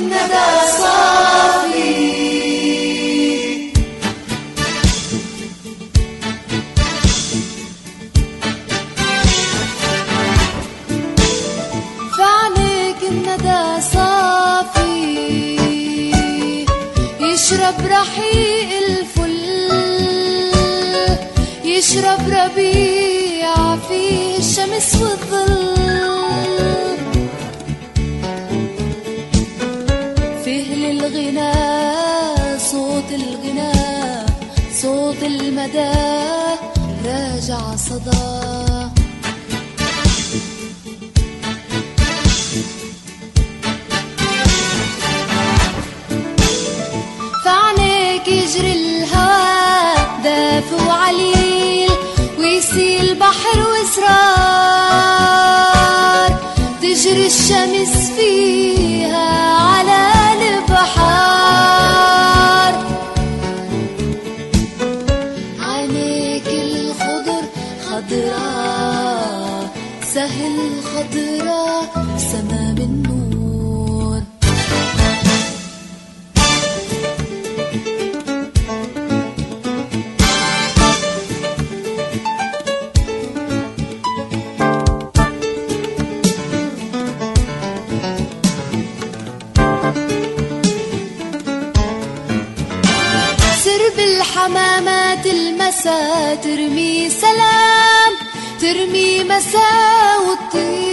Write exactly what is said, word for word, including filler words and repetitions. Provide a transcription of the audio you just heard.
الندى صافي. فعنك الندى صافي يشرب رحيق الفل، يشرب ربيع فيه الشمس والظل، فيه للغناء صوت الغناء صوت المدى راجع صدى. فعنك يجري الهوى دافئ وعليل، ويسيل بحر واسرار، تجري الشمس فيها على البحار. عينيك الخضر خضرا سهل خضرا سما من نور. بالحمامات المسا ترمي سلام، ترمي مسا وتطير